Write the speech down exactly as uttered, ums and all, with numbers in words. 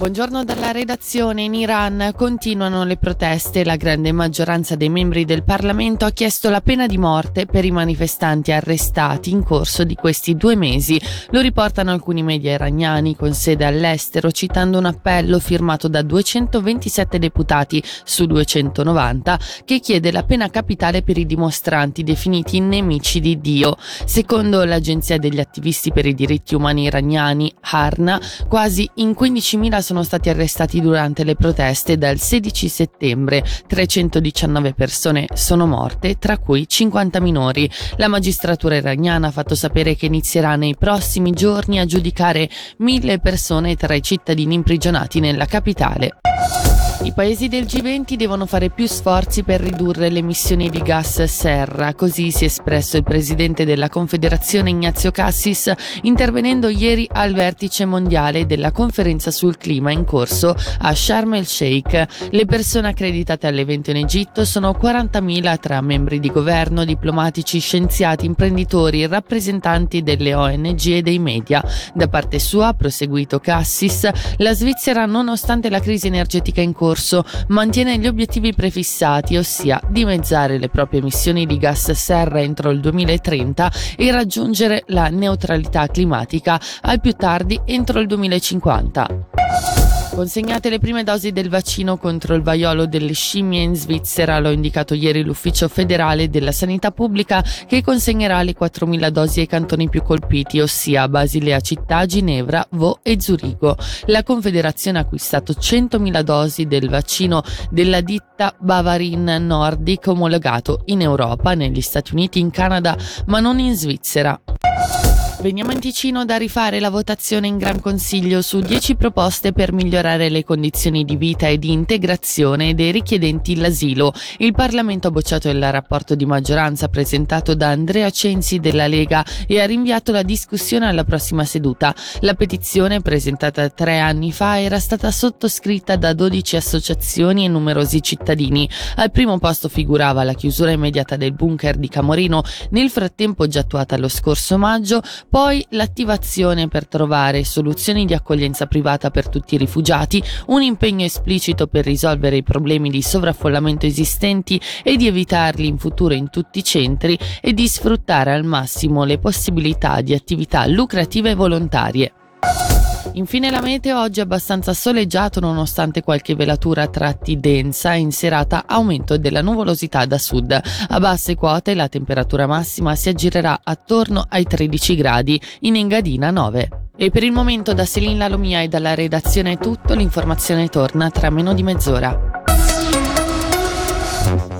Buongiorno dalla redazione. In Iran continuano le proteste. La grande maggioranza dei membri del Parlamento ha chiesto la pena di morte per i manifestanti arrestati in corso di questi due mesi. Lo riportano alcuni media iraniani con sede all'estero, citando un appello firmato da duecentoventisette deputati su duecentonovanta che chiede la pena capitale per i dimostranti definiti nemici di Dio. Secondo l'agenzia degli attivisti per i diritti umani iraniani, Harna, quasi in quindicimila sono stati arrestati durante le proteste dal sedici settembre. trecentodiciannove persone sono morte, tra cui cinquanta minori. La magistratura iraniana ha fatto sapere che inizierà nei prossimi giorni a giudicare mille persone tra i cittadini imprigionati nella capitale. I paesi del G venti devono fare più sforzi per ridurre le emissioni di gas serra, così si è espresso il presidente della Confederazione Ignazio Cassis, intervenendo ieri al vertice mondiale della conferenza sul clima in corso a Sharm el Sheikh. Le persone accreditate all'evento in Egitto sono quarantamila tra membri di governo, diplomatici, scienziati, imprenditori, rappresentanti delle O N G e dei media. Da parte sua, ha proseguito Cassis, la Svizzera, nonostante la crisi energetica in corso, mantiene gli obiettivi prefissati, ossia dimezzare le proprie emissioni di gas serra entro il duemilatrenta e raggiungere la neutralità climatica al più tardi entro il duemilacinquanta. Consegnate le prime dosi del vaccino contro il vaiolo delle scimmie in Svizzera, lo ha indicato ieri l'Ufficio federale della sanità pubblica, che consegnerà le quattromila dosi ai cantoni più colpiti, ossia Basilea Città, Ginevra, Vaud e Zurigo. La Confederazione ha acquistato centomila dosi del vaccino della ditta Bavarin Nordic, omologato in Europa, negli Stati Uniti, in Canada, ma non in Svizzera. Veniamo in Ticino da rifare la votazione in Gran Consiglio su dieci proposte per migliorare le condizioni di vita e di integrazione dei richiedenti l'asilo. Il Parlamento ha bocciato il rapporto di maggioranza presentato da Andrea Censi della Lega e ha rinviato la discussione alla prossima seduta. La petizione, presentata tre anni fa, era stata sottoscritta da dodici associazioni e numerosi cittadini. Al primo posto figurava la chiusura immediata del bunker di Camorino, nel frattempo già attuata lo scorso maggio, poi l'attivazione per trovare soluzioni di accoglienza privata per tutti i rifugiati, un impegno esplicito per risolvere i problemi di sovraffollamento esistenti e di evitarli in futuro in tutti i centri e di sfruttare al massimo le possibilità di attività lucrative e volontarie. Infine la meteo, oggi abbastanza soleggiato nonostante qualche velatura a tratti densa, in serata aumento della nuvolosità da sud. A basse quote la temperatura massima si aggirerà attorno ai tredici gradi, in Engadina nove. E per il momento da Selin Lalomia e dalla redazione è tutto, l'informazione torna tra meno di mezz'ora.